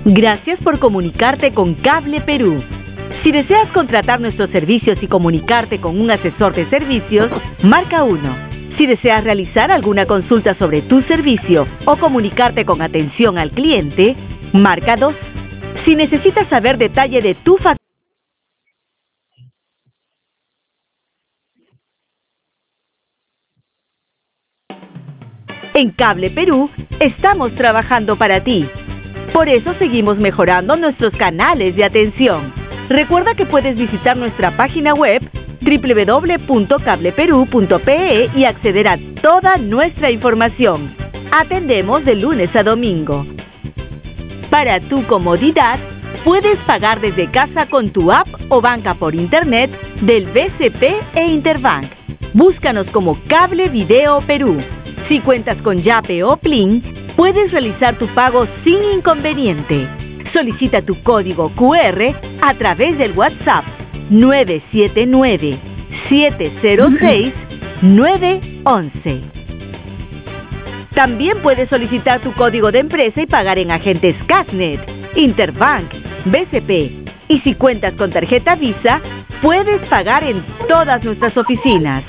Gracias por comunicarte con Cable Perú. Si deseas contratar nuestros servicios y comunicarte con un asesor de servicios, marca 1. Si deseas realizar alguna consulta sobre tu servicio o comunicarte con atención al cliente, marca 2. Si necesitas saber detalle de tu factura, en Cable Perú estamos trabajando para ti. Por eso seguimos mejorando nuestros canales de atención. Recuerda que puedes visitar nuestra página web www.cableperu.pe y acceder a toda nuestra información. Atendemos de lunes a domingo. Para tu comodidad, puedes pagar desde casa con tu app o banca por internet del BCP e Interbank. Búscanos como Cable Video Perú. Si cuentas con Yape o Plin, puedes realizar tu pago sin inconveniente. Solicita tu código QR a través del WhatsApp 979-706-911. También puedes solicitar tu código de empresa y pagar en agentes Casnet, Interbank, BCP. Y si cuentas con tarjeta Visa, puedes pagar en todas nuestras oficinas.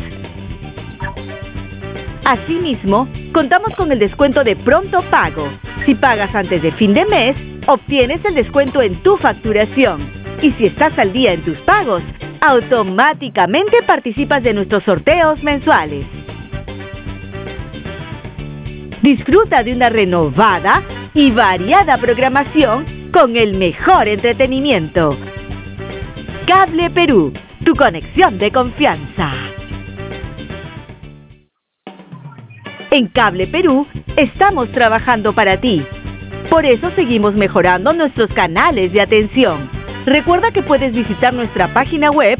Asimismo, contamos con el descuento de pronto pago. Si pagas antes de fin de mes, obtienes el descuento en tu facturación. Y si estás al día en tus pagos, automáticamente participas de nuestros sorteos mensuales. Disfruta de una renovada y variada programación con el mejor entretenimiento. Cable Perú, tu conexión de confianza. En Cable Perú estamos trabajando para ti. Por eso seguimos mejorando nuestros canales de atención. Recuerda que puedes visitar nuestra página web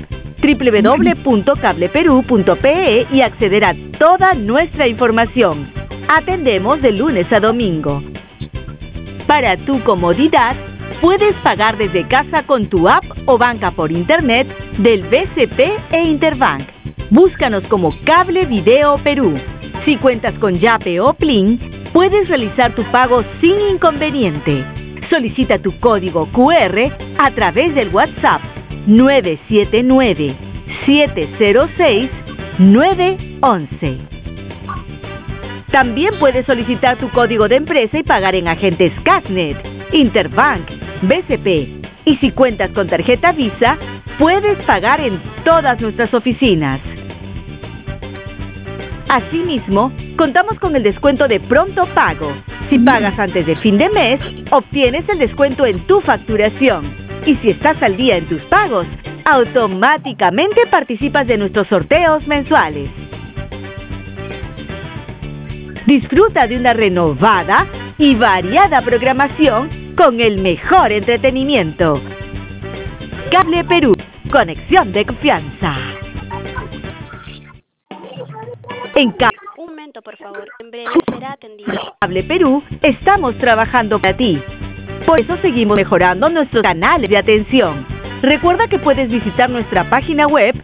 www.cableperu.pe y acceder a toda nuestra información. Atendemos de lunes a domingo. Para tu comodidad, puedes pagar desde casa con tu app o banca por internet del BCP e Interbank. Búscanos como Cable Video Perú. Si cuentas con Yape o Plin, puedes realizar tu pago sin inconveniente. Solicita tu código QR a través del WhatsApp 979-706-911. También puedes solicitar tu código de empresa y pagar en agentes Casnet, Interbank, BCP. Y si cuentas con tarjeta Visa, puedes pagar en todas nuestras oficinas. Asimismo, contamos con el descuento de pronto pago. Si pagas antes de fin de mes, obtienes el descuento en tu facturación. Y si estás al día en tus pagos, automáticamente participas de nuestros sorteos mensuales. Disfruta de una renovada y variada programación con el mejor entretenimiento. Cable Perú, conexión de confianza. Un momento, por favor. En breve será atendido. Cable Perú, estamos trabajando para ti. Por eso seguimos mejorando nuestros canales de atención. Recuerda que puedes visitar nuestra página web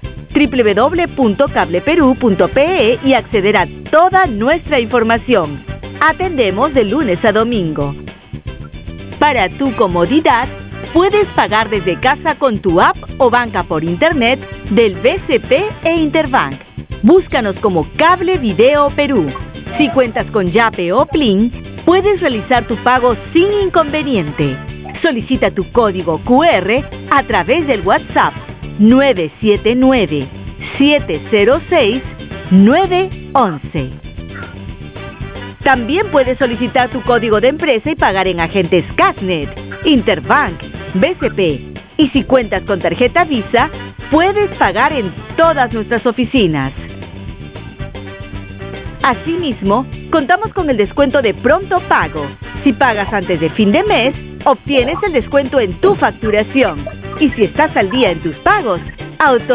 www.cableperu.pe y acceder a toda nuestra información. Atendemos de lunes a domingo. Para tu comodidad, puedes pagar desde casa con tu app o banca por internet del BCP e Interbank. Búscanos como Cable Video Perú. Si cuentas con Yape o Plin, puedes realizar tu pago sin inconveniente. Solicita tu código QR a través del WhatsApp 979-706-911. También puedes solicitar tu código de empresa y pagar en agentes Casnet, Interbank, BCP. Y si cuentas con tarjeta Visa, puedes pagar en todas nuestras oficinas. Asimismo, contamos con el descuento de pronto pago. Si pagas antes de fin de mes, obtienes el descuento en tu facturación. Y si estás al día en tus pagos,